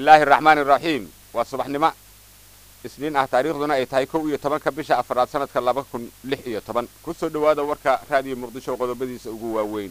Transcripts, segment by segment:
الله الرحمن الرحيم وصباح نما سنين تاريخنا أي تايكو يتبان كبشة أفراد سنة كلابكم لح يتبان كسر دوادة وركا راديو مقدشة وقضوا بديس أقوى وين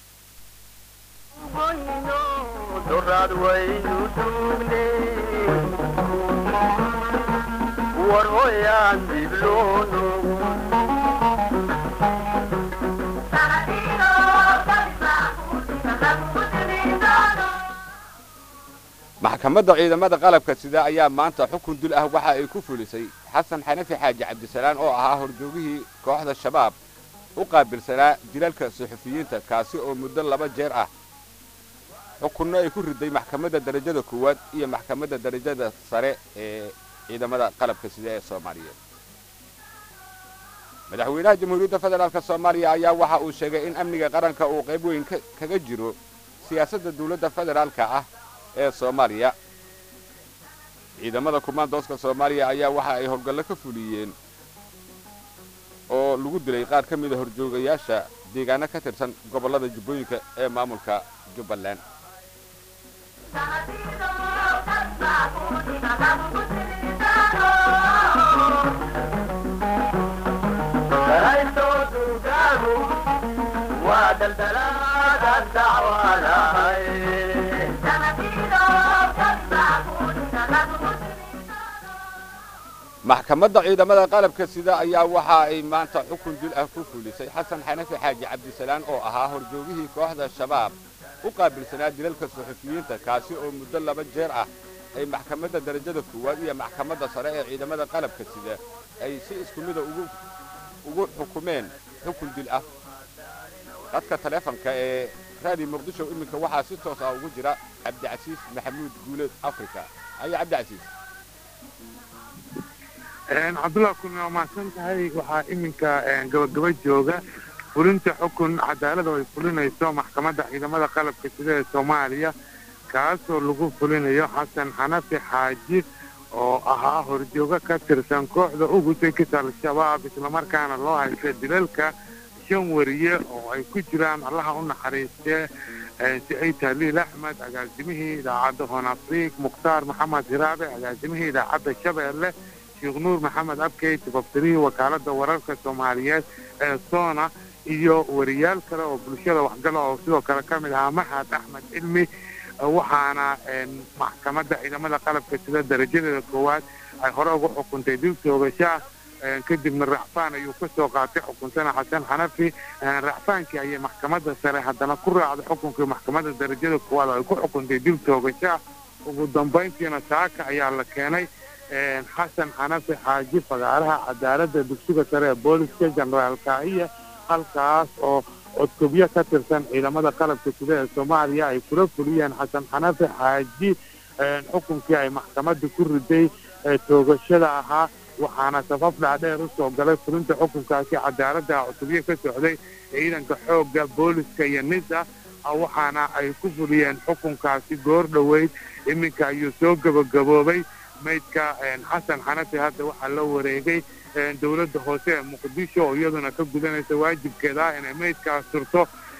maxkamadda ciidamada qalabka sida ayaa maanta xukun dil ah waxa ay ku fulisay xasan xanafi xaaji cabdisalaan oo ahaa horjoogihii kooxda shabaab u qaabilsanaa dilalka suxufiyiinta kaasi oo muddo 2 jeer ah xukunno ay ku riday maxkamadda darajada koowaad iyo maxkamadda darajada sare ee ciidamada qalabka sida ee Soomaaliya madaxweynaha jamhuuriyadda federaalka Soomaaliya ayaa waxa uu sheegay in amniga qaranka uu qayb weyn kaga jiro siyaasadda dawladda federaalka ah ee Soomaaliya ciidamada kumaandooska Soomaaliya ayaa waxa ay howlgal ka fuliyeen oo lagu dilay qaar ka mid ah horjoogayaasha deegaanka ka tirsan gobolada Jubbooyinka ee maamulka Jubbaland maxkamadda ciidamada qalabka sida ayaa waxa ay maanta xukun dil ah ku fulisay xasan xanafi xaaji cabdisalaan oo ahaa horjoogihii kooxda shabaab u qaabilsanaa dilalka suxufiyiinta kaasi oo muddo 2 jeer ah ay maxkamadda darajada koowaad iyo maxkamadda sare ee ciidamada qalabka sida ay si isku mid ah ugu xukumeen xukun dil ah dadka taleefanka ee raadi muqdisho iminka waxa si toos ah ugu jira Cabdicasiis Maxamuud Guuleed Afrika ay Cabdicasiis Abdullah kuna ma santahay waxa iminka gabagaba jooga fulinta xukun cadaalad oo ay fulinayso maxkamadda ciidamada qalabka sida ee Soomaaliya kaasoo lagu fulinayo Xasan Xanafi Xaaji oo ahaa horjooga ka tirsan kooxda ugu taykital shabaab isla markaana loo haysto dilalka 5 wariye oo ay ku jiraan Allah u naxariistay سعيد تهليل أحمد أجازمه إلى عبد هون أفريق مختار محمد هرابي أجازمه إلى عبد الشبه شيخ نور محمد أبكي تبصري وكالة دورارك الصوماليات صونا إيو وريال كلا وبلشيرة وحقلا وصيدو كلا كاملها محد أحمد علمي وحانا محكمة إذا مدى قلب كتلة درجة للقوات أي هراغو حكم تيديل سوغشاه كدب من الرحفان يوكسو قاطع حكم سنة حسن حنفي الرحفان كي أي محكمة سري حتى نقر على حكم في محكمة درجة للقوات يكون حكم تيديل سوغشاه وقدام بينتنا ساكا أي على كياني حسن حنفي حاجي فقارها عدالة دكسوغة سري بوليسكا جنرال كاية halkaas oo codkubiya ka tirsan ciidamada qalabka sida ee Soomaaliya ay kula fuliyeen Xasan Xanafi Xaaji xukunkii ay maxkamadda ku riday toogashada ahaa waxaana sabab dhaadheer u soo galay fulinta xukunkaasi cadaaladda codkubiya ka socday ciidanka xoogga booliska iyo nisa waxaana ay ku fuliyeen xukunkaasi goor dhaweyd iminka ayuu soo gabagaboobay maydka Xasan Xanafi hadda waxa la wareegay dawladda hoose ee Muqdisho oo iyaduna ka gudanaysa waajibkeeda inay maydka surto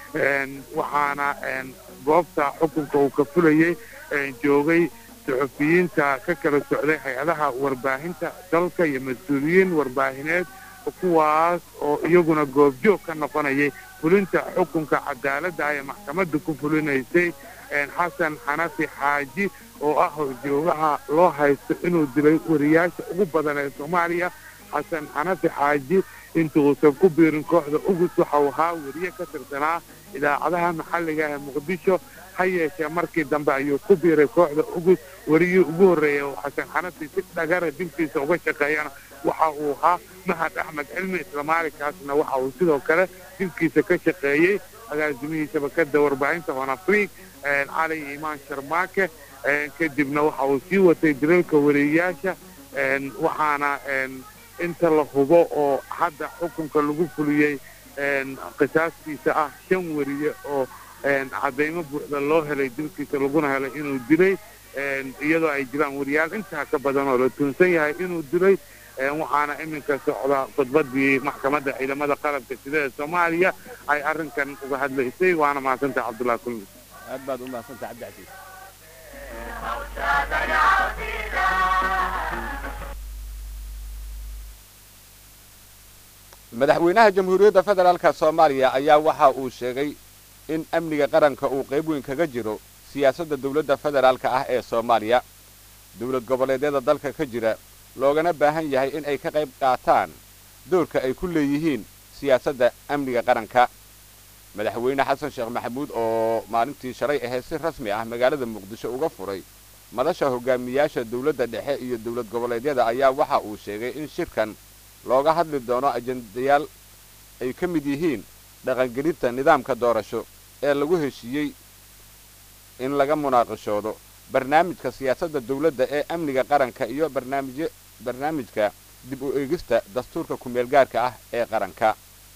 waxaana goobta xukunka uu ka fulayay joogay suxufiyiinta ka kala socday hay'adaha warbaahinta dalka iyo mas'uuliyiin warbaahineed kuwaas oo iyaguna goobjoog ka noqonayay fulinta xukunka cadaaladda ay maxkamadda ku fulinaysay Xasan Xanafi Xaaji oo ah horjoogaha loo haysto inuu dilay wariyaasha ugu badan ee Soomaaliya حسن حنفي حاجي انتو سبكو كوحدة أغسو حوها وريا كترتنا إذا عدها محلقها مقدشو حيا مركي دنبا يوكو كوحدة أغس وريا أغوري وحسن حنفي ستة غارة دمتي سوغشة كيانا وحاوها مهد أحمد علمي إسلامالي كاسنا وحاو سيدو كلا دمتي سكشة كيانا أغازمي شبكة دور باين توانا أفريق علي إيمان شرماكة كدبنا وحاو سيوة تدريلك ورياشة وحانا inta la hubo oo hadda xukunka lagu fuliyay qisaastiisa ah 5 wariye oo cadeymo buuxda loo helay dilkiisa laguna helay inuu dilay iyadoo ay jiraan wariyaal inta ka badan oo la tunsan yahay inuu dilay waxaana iminka socda khudbadii maxkamadda ciidamada qalabka sida ee Soomaaliya ay arrinkan uga hadlaysay waana maasanta Cabdullaahi kulmi aad baad u maasanta Cabdi Casiis madaxweynaha jamhuuriyadda federaalka Soomaaliya ayaa waxa uu sheegay in amniga qaranka uu qayb weyn kaga jiro siyaasadda dawladda federaalka ah ee Soomaaliya dawlad goboleedyada dalka ka jira loogana baahan yahay in ay ka qayb qaataan doorka ay ku leeyihiin siyaasadda amniga qaranka madaxweyne xasan sheekh maxamuud oo maalintii shalay ahayd si rasmi ah magaalada muqdisho uga furay madasha hogaamiyaasha dawladda dhexe iyo dawlad goboleedyada ayaa waxa uu sheegay in shirkan looga hadli doono ajendayaal ay ka mid yihiin dhaqangelinta nidaamka doorasho ee lagu heshiiyey in laga munaaqashoodo barnaamijka siyaasadda dawladda ee amniga qaranka iyo barnaamijka dib u eegista dastuurka ku meel gaarka ah ee qaranka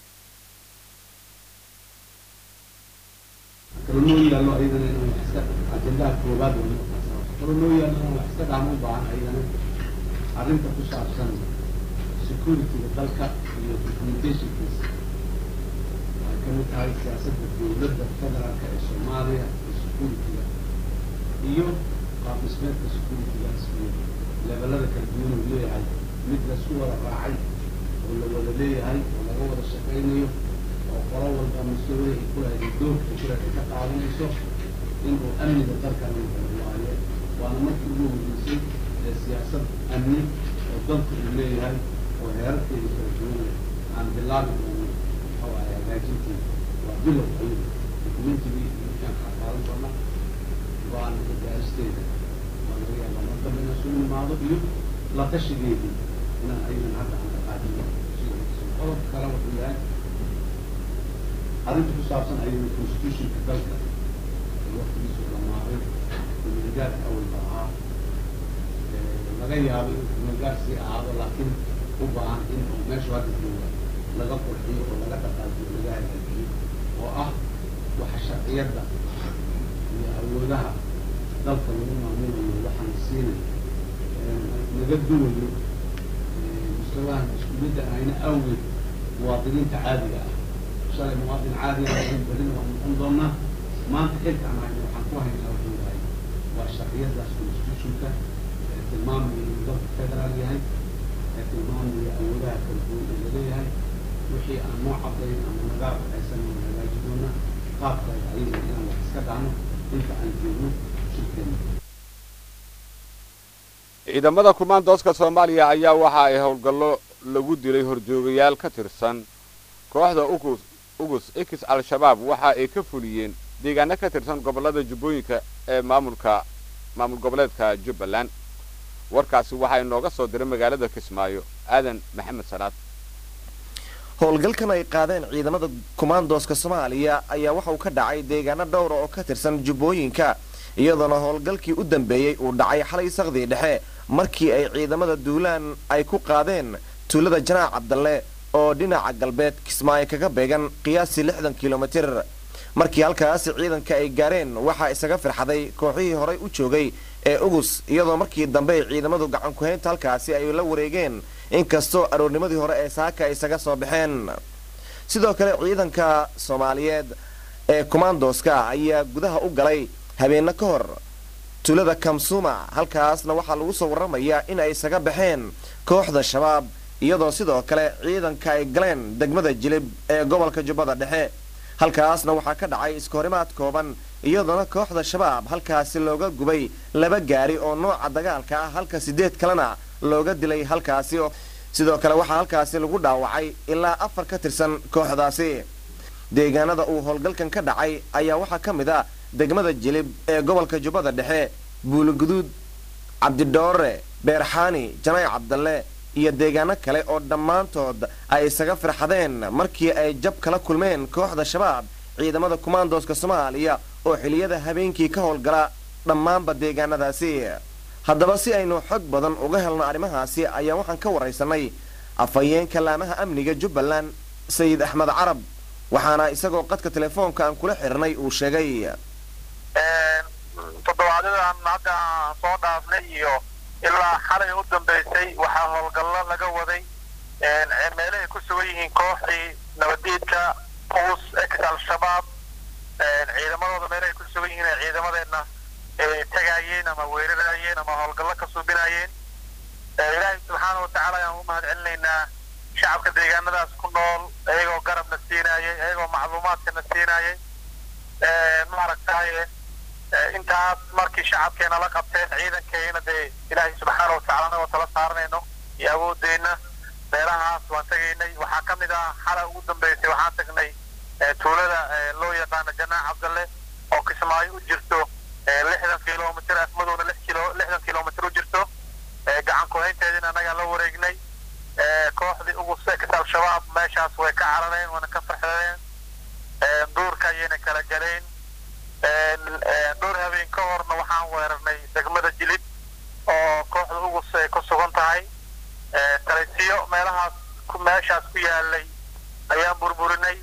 security dalka iyo communications ay ka mid tahay siyaasadda dawladda federaalka ee Soomaaliya security iyo qaab dhismeedka security-gaas iyo levelada kala duwan uu leeyahay mid la isku wada raacay oo la wada leeyahay oo laga wada shaqaynayo oo qolo walba mas-uuliyad ay ku leedahay doorka kale ay ka qaadanayso inuu amniga dalka waaye waana markii ugu horreysay ee siyaasad amni oo dalku uu leeyahay وهيرتي يسوون عن بلاد أو هاجيتي وبلو أيضا كمنتي بي كان حصل لنا وأنا كنت أستيد وأنا ويا لما قبل نسوي الماضي بيو لا تشجيني أنا أيضا هذا عن القادم شيء أول كلام في الله هذا تفسير أيضا الكونستيوشن كذلك الوقت بيسوي الماضي من جات أول بقى لغاية من جات هذا لكن وبعد إنه ماشي وقت laga qurxiyo oo laga dhaqaajiyo laga hagaajiyo oo ah waxa sharciyada iyo awoodaha dalka lagu maamulayo waxaan siinay laga duwayo mustawaha mas'uuliyadda ayna awgeed muwaadiniinta caadiga ah shalay muwaadin caadi ah oo badina waa noqon doonaa maanta xilka aan hayno waxaan ku haynaa wuxuu yahay waa sharciyadaas constitutionka tilmaamaya inuu dalka federaal yahay tilmaamaya awoodaha kala duwan ee laleeyahay wixii aan noo cadayn ama nagaa waxaysan hagaaji doona qaabka ayaga inaan wax iska dhacno inta aan joogno shirkeena ciidamada kumaandooska Soomaaliya ayaa waxa ay howlgallo lagu dilay horjoogayaal ka tirsan kooxda ugus X al-Shabaab waxa ay ka fuliyeen deegaano ka tirsan gobolada Jubbooyinka ee maamul goboleedka Jubbaland warkaasi waxa ay nooga soo diray magaalada Kismaayo aadan maxamed salaad howlgalkan ay qaadeen ciidamada kumaandooska Soomaaliya ayaa waxa uu ka dhacay deegaano dhowr oo ka tirsan Jubbooyinka iyadoo howlgalkii u dambeeyay uu dhacay xalay saqdi dhexe markii ay ciidamada duulaan ay ku qaadeen tuulada Janaac Cabdalle oo dhinaca galbeed Kismaayo kaga beegan qiyaasii 60 kiiloomitir markii halkaas ciidanka ay gaareen waxa isaga firxaday kooxihii horay u joogay ee ugus iyadoo markii dambe ciidamadu gacan ku haynta halkaasi ay la wareegeen inkastoo aroornimadii hore ee saaka isaga soo baxeen sidoo kale ciidanka Soomaaliyeed ee kumaandooska ayaa gudaha u galay habeenna ka hor tuulada Kamsuma halkaasna waxa lagu soo waramayaa in ay isaga baxeen kooxda shabaab iyadoo sidoo kale ciidanka ay galeen degmada Jilib ee gobolka Jubbada Dhexe halkaasna waxa ka dhacay iskoorimaad kooban iyadoo kooxda shabaab halkaasi looga gubay 2 gaari oo nooca dagaalka ah halka 8 kalena looga dilay halkaasi sidoo kale waxa halkaasi lagu dhaawacay ilaa 4 ka tirsan kooxdaasi deegaanada uu howlgalkan ka dhacay ayaa waxa kamid ah degmada Jilib ee gobolka Jubbada Dhexe Buulguduud Cabdidoore Beerxaani Janaac Cabdalle iyo deegaano kale oo dhamaantood ay isaga firxadeen markii ay jab kala kulmeen kooxda shabaab ciidamada kumaandooska Soomaaliya oo xiliyada habeenkii ka howlgala dhamaanba deegaanadaasi haddaba si aynu xog badan uga helno arrimahaasi ayaa waxaan ka wareysanay afayeenka laamaha amniga Jubbaland Sayid Axmed Carab waxaana isagoo qadka telefoonka aan kula xirnay uu sheegay toddobaadyadan hadda soo dhaafnay iyo ilaa xalay u dambeysay waxaa howlgallo laga waday meelahay ku sugan yihiin kooxdii nabadiidka ugus X al-Shabaab ciidamadooda meelahay ku sugan yihiin ciidamadeedna tagay duqaynayeen ama weerarayeen ama howlgallo ka suubinayeen ilaahay subxaanahu watacaala ayaan u mahadcelinaynaa shacabka deegaanadaas ku nool iyagoo garabna siinayay iyagoo macluumaadkana siinayay maaragtaye intaas markii shacabkeena la qabteen ciidankeena dee ilaahay subxaanahu watacaala oo tala saaranayno iyo awoodeenna beerahaas waan tegaynay waxaa ka mid ah xala ugu dambeysay waxaan tagnay tuulada loo yaqaano janaac cabdalle oo kismaayo u jirto 60 kilomitir afmadowna 60 kilomitir u jirto gacan ku haynteedina annagaa la wareegnay kooxdii ugu sekta al-shabaab meeshaas way ka carareen wana ka farxadeen duurka ayayna kala galeen dhowr habeen ka horna waxaan weerarnay degmada jilib oo kooxda ugu ku sugan tahay talisiyo meeshaas ku yaalay ayaan burburinay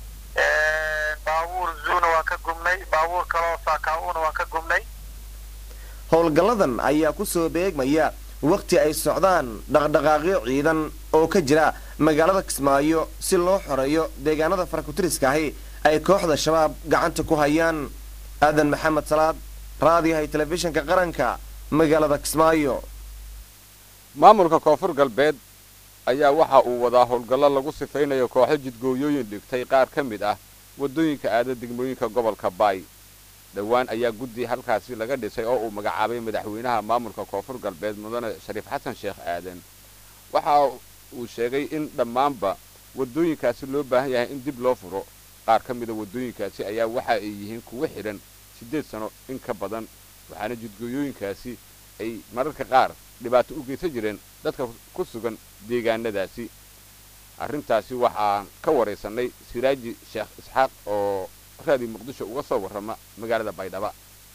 baabuur zuuna waan ka gubnay baabuur kaloo saakaawuna waan ka gubnay howlgalladan ayaa ku soo beegmaya waqti ay socdaan dhaqdhaqaaqyo ciidan oo ka jira magaalada Kismaayo si loo xoreeyo deegaanada farakutiriska ahi ay kooxda shabaab gacanta ku hayaan aadan maxamed salaad raadiyaha telefishinka qaranka magaalada Kismaayo maamulka koonfur galbeed ayaa waxa uu wadaa howlgallo lagu sifeynayo kooxo jidgooyooyin dhigtay qaar ka mid ah wadooyinka aada degmooyinka gobolka Baay dhawaan ayaa guddi halkaasi laga dhisay oo uu magacaabay madaxweynaha maamulka koonfur galbeed mudane Shariif Xasan Sheekh Aadan waxa uu sheegay in dhammaanba wadooyinkaasi loo baahan yahay in dib loo furo qaar ka mid ah wadooyinkaasi ayaa waxa ay yihiin kuwa xiran 8 sano in ka badan waxaana jidgooyooyinkaasi ay mararka qaar dhibaato u geysan jireen dadka ku sugan deegaanadaasi arrintaasi waxaan ka wareysanay Siraaji Sheekh Isxaaq oo raadi muqdisho uga soo warrama magaalada Baydhabo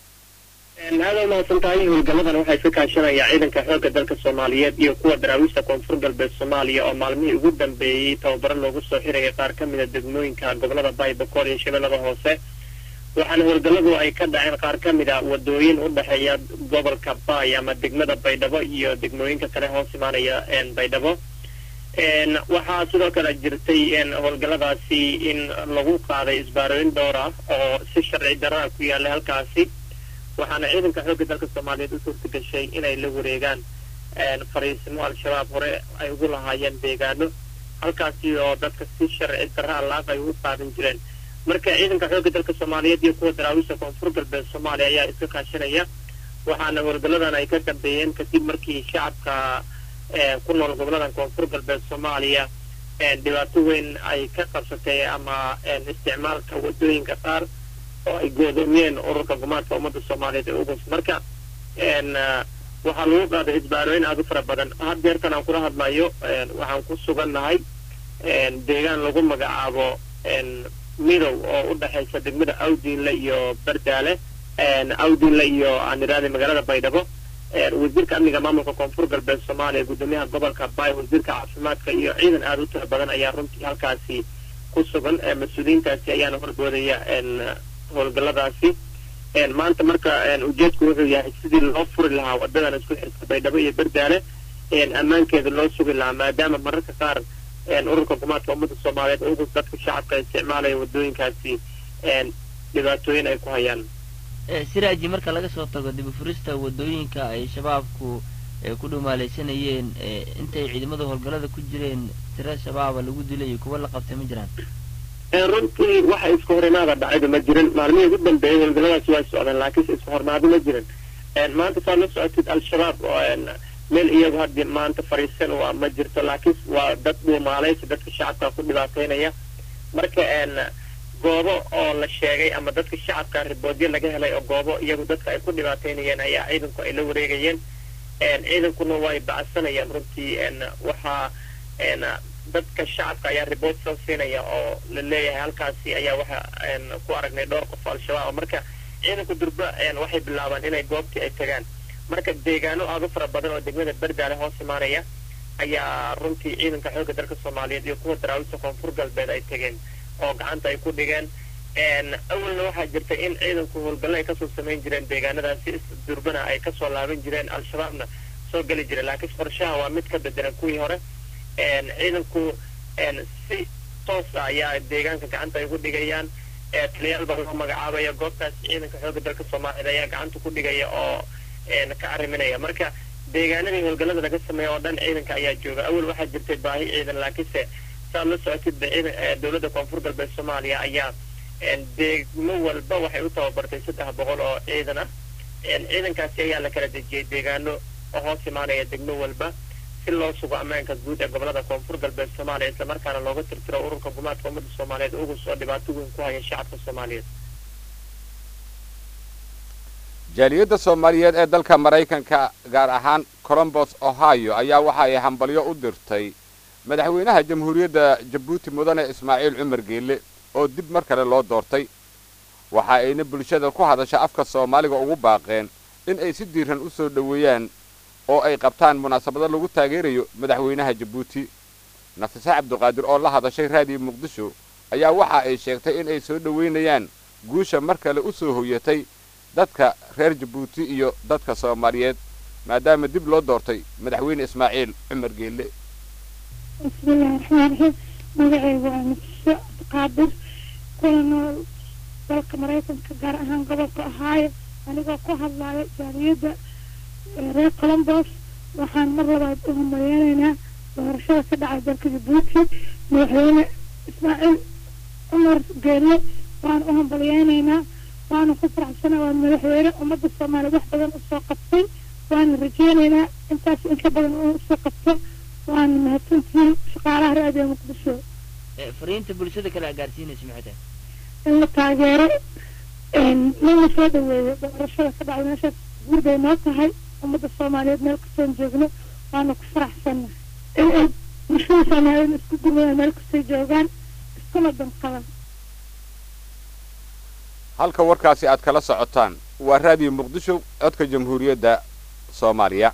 هذا ما سنتهي والجماعة waxay ka kaashanayaan ciidanka xoogga dalka Soomaaliyeed iyo kuwa daraawiishta koonfur galbeed Soomaaliya oo maalmihii ugu dambeeyay tababar loogu soo xiray qaar ka mid ah degmooyinka gobolada Baydhabo iyo Shabeellaha Hoose waxaana howlgalladu ay ka dhaceen qaar ka mid ah wadooyin u dhaxeeya gobolka Baay ama degmada Baydhabo iyo degmooyinka kale hoos imaanaya Baydhabo waxaa sidoo kale jirtay howlgalladaasi in lagu qaaday isbaarooyin dhowr ah oo si sharci darro ah ku yaala halkaasi waxaana ciidanka xoogga dalka Soomaaliyeed u suurtagashay inay la wareegaan fariisimo al-shabaab hore ay ugu lahaayeen deegaano halkaasi oo dadka si sharci darro ah ay u qaadan jireen marka ciidanka xoogga dalka Soomaaliyeed iyo kuwa daraawiishta koonfur galbeed Soomaaliya ayaa iska kaashanaya waxaana howlgalladan ay ka dambeeyeen kadib markii shacabka ku nool gobolada koonfur galbeed Soomaaliya dhibaato weyn ay ka qabsatay ama isticmaalka wadooyinka qaar oo ay go'doomiyeen ururka gumaadka ummadda Soomaaliyeed ee ugu marka waxaa lagu qaaday isbaarooyin aad u fara badan haddeertan aan kula hadlayo waxaan ku sugannahay deegaan lagu magacaabo midow oo u dhaxaysa degmada Awdiinle iyo Bardaale Awdiinle iyo aan iraade magaalada Baydhabo wasiirka amniga maamulka koonfur galbeed Soomaaliya gudoomiyaha gobolka Baay wasiirka caafimaadka iyo ciidan aad u tiro badan ayaa runtii halkaasi ku sugan mas'uuliyiintaasi ayaana horboodaya howlgalladaasi maanta marka ujeedku wuxuu yahay sidii loo furi lahaa wadadan isku xirta Baydhabo iyo Bardaale ammaankeeda loo sugi lahaa maadaama mararka qaar ururka gumaadka ummadda Soomaaliyeed ugu dadka shacabka isticmaalaya wadooyinkaasi dhibaatooyin ay ku hayaan Siraaji marka laga soo tago dib u furista wadooyinka ay shabaabku ku dhumaalaysanayeen intay ciidamada howlgallada ku jireen tira shabaab lagu dilay kuwa la qabtay ma jiraan runtii waxa isku hormaada dhacay ma jirin maalmihii ugu dambeeyay howlgalladaasi way socdeen laakiin isku hormaado ma jirin maanta soo la socotid al-shabaab oo meel iyagu hadda maanta fariisan waa ma jirto laakiin waa dad dhumaalaysi dadka shacabka ku dhibaateynaya marka goobo oo la sheegay ama dadka shacabka riboodyo laga helay oo goobo iyagu dadka ay ku dhibaateynayeen ayaa ciidanku ay la wareegayeen ciidankuna way bacsanayaan runtii waxa dadka shacabka ayaa ribood soo siinaya oo la leeyahay halkaasi ayaa waxa ku aragnay dhowr qof al-shabaab marka ciidanku durba waxay bilaabaan inay goobtii ay tagaan marka deegaano aad u fara badan oo degmada Bardaale hoos imaanaya ayaa runtii ciidanka xoogga dalka Soomaaliyeed iyo kuwa daraawiishta koonfur galbeed ay tageen oo gacanta ay ku dhigeen awalna waxaa jirta in ciidanku howlgallo ay kasoo samayn jireen deegaanadaasi durbana ay kasoo laaban jireen al-shabaabna soo geli jireen laakiin qorshaha waa mid ka bedelan kuwii hore ciidanku si toos ah ayaa deegaanka gacanta ay ku dhigayaan taliyaal baa loo magacaabaya goobtaas ciidanka xoogga dalka Soomaaliyeed ayaa gacanta ku dhigaya oo ka arriminaya marka deegaanadii howlgallada laga sameeya oo dhan ciidanka ayaa jooga awal waxaa jirtay baahi ciidan laakiinse saad la socotid dowladda koonfur galbeed soomaaliya ayaa degmo walba waxay u tababartay 300 oo ciidan ah ciidankaasi ayaa la kala dejiyey deegaano oo hoos imaanaya degmo walba si loo sugo ammaanka guud ee gobolada koonfur galbeed soomaaliya islamarkaana looga tirtiro ururka gumaadka ummadda soomaaliyeed ugu soo dhibaato weyn ku haya shacabka soomaaliyeed jaaliyadda soomaaliyeed ee dalka maraykanka gaar ahaan columbus ohio ayaa waxa ay hambalyo u dirtay madaxweynaha jamhuuriyadda jabuuti mudane ismaaciil cumar geelle oo dib mar kale loo doortay waxa ayna bulshada ku hadasha afka soomaaliga ugu baaqeen in ay si diiran u soo dhoweeyaan oo ay qabtaan munaasabado lagu taageerayo madaxweynaha jabuuti nafisa cabdiqaadir oo la hadashay raadiyo muqdisho ayaa waxa ay sheegtay in ay soo dhoweynayaan guusha mar kale u soo hoyatay dadka reer jabuuti iyo dadka soomaaliyeed maadaama dib loo doortay madaxweyne ismaaciil cumar geelle bismillaahi raxmaani raxiim magacaygu waa nafisa cabdiqaadir kuna nool dalka maraykanka gaar ahaan gobolka ohio anigoo ku hadlaya jaaliyadda reer columbus waxaan mar labaad u hambalyeelaynaa doorashada ka dhacay dalka jabuuti madaxweyne ismaaciil cumar geelle waan u hambalyeynaynaa waana ku faraxsanaa waa madaxweyne ummadda soomaaliya wax badan usoo qabtay waana rajeynaynaa intaas inka badan uu usoo qabto waana mahadsantihiin shaqaalaha raadiyo muqdisho fariinta bulshada kale gaarsiinaysa maxay tahay in la taageero lana soo dhaweeyo doorashada ka dhacday meeshaas guud bay noo tahay ummadda soomaaliyeed meel kastoon joogno waana ku faraxsanna in ay bulshada soomaaliyeed isku gurmayaan meel kastay joogaan iskuna danqaban halka warkaasi aad kala socotaan waa raadiyo muqdisho codka jamhuuriyadda soomaaliya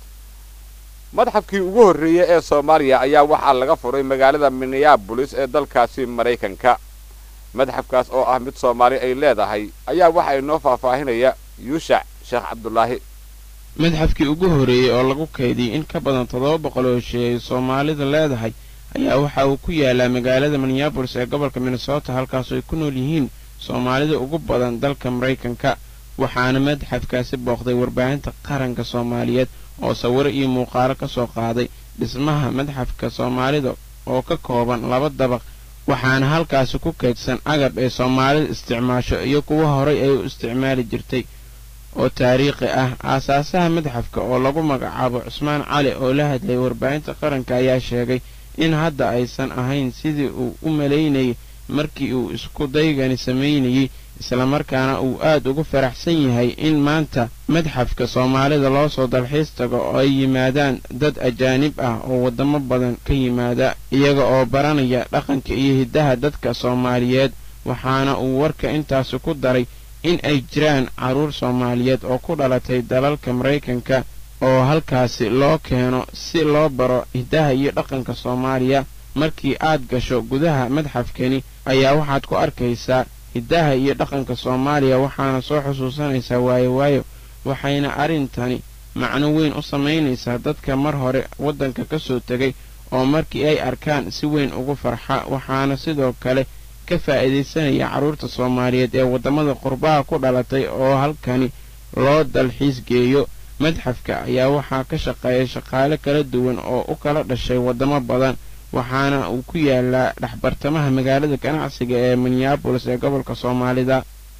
madxafkii ugu horreeyay ee soomaaliya ayaa waxaa laga furay magaalada minneabolis ee dalkaasi maraykanka madxafkaas oo ah mid soomaali ay leedahay ayaa waxa inoo faahfaahinaya yuushac sheekh cabdulaahi madxafkii ugu horreeyey oo lagu kaydiyey in ka badan 700 oo shay ay soomaalida leedahay ayaa waxa uu ku yaalaa magaalada minneabolis ee gobolka minnesota halkaasoo ay ku nool yihiin soomaalida ugu badan dalka maraykanka waxaana madxafkaasi booqday warbaahinta qaranka soomaaliyeed oo sawiro iyo muuqaalo ka soo qaaday dhismaha madxafka soomaalida oo ka kooban 2 dabaq waxaana halkaasi ku kaydsan agab ay soomaalida isticmaasho iyo kuwa horay ay u isticmaali jirtay oo taariikhi ah aasaasaha madxafka oo lagu magacaabo Cusmaan Cali oo la hadlay warbaahinta qaranka ayaa sheegay in hadda aysan ahayn sidii uu u maleynayay markii uu isku daygani sameynayay isla markaana uu aad ugu faraxsan yahay in maanta madxafka soomaalida loo soo dalxiis tago oo ay yimaadaan dad ajaanib ah oo wadamo badan ka yimaada iyaga oo baranaya dhaqanka iyo hidaha dadka Soomaaliyeed waxaana uu warka intaas ku daray in ay jiraan caruur Soomaaliyeed oo ku dhalatay dalalka Mareykanka oo halkaasi loo keeno si loo baro hidaha iyo dhaqanka Soomaaliya markii aad gasho gudaha madxafkani ayaa waxaad ku arkaysaa hidaha iyo dhaqanka Soomaaliya waxaana soo xusuusanaysaa waayo waxayna arintani macno weyn u sameynaysaa dadka mar hore wadanka ka soo tagay oo markii ay arkaan si weyn ugu farxa waxaana sidoo kale ka faa'iideysanaya caruurta Soomaaliyeed ee wadamada qurbaha ku dhalatay oo halkani loo dalxiis geeyo madxafka ayaa waxaa ka shaqeeya shaqaale kala duwan oo u kala dhashay wadamo badan waxaana uu ku yaalaa dhaxbartamaha magaalada ganacsiga ee Minneapolis ee gobolka Soomaalida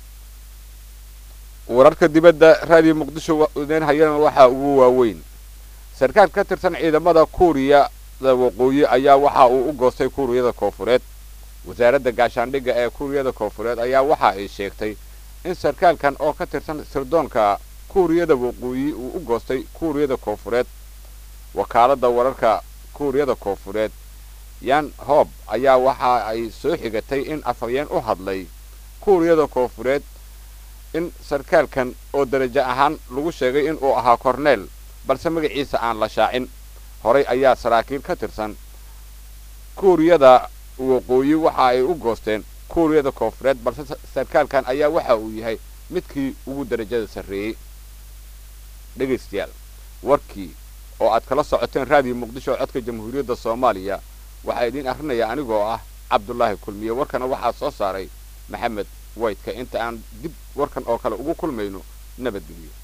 wararka dibadda raadiyo muqdisho wadeen hayana waxa ugu waaweyn sarkaal ka tirsan ciidamada Kuuriyada waqooyi ayaa waxa uu u goostay Kuuriyada Koonfureed wasaaradda gaashaandhigga ee Kuuriyada Koonfureed ayaa waxa ay sheegtay in sarkaalkan oo ka tirsan sirdoonka Kuuriyada waqooyi uu u goostay Kuuriyada Koonfureed wakaaladda wararka Kuuriyada Koonfureed Yan Hob ayaa waxa ay soo xigatay in afhayeen u hadlay Kuuriyada Koonfureed in sarkaalkan oo darajo ahaan lagu sheegay in uu ahaa korneel balse magaciisa aan la shaacin horay ayaa saraakiil ka tirsan Kuuriyada waqooyi waxa ay u goosteen Kuuriyada Koonfureed balse sarkaalkan ayaa waxa uu yahay midkii ugu darajada sareeyay dhageystayaal warkii oo aad kala socoteen raadiyo muqdisho codka jamhuuriyadda Soomaaliya waxa idin akrinaya anigoo ah Cabdullaahi Kulmiye warkana waxa soo saaray Maxamed Waytka inta aan dib warkan oo kale ugu kulmayno nabadgelyo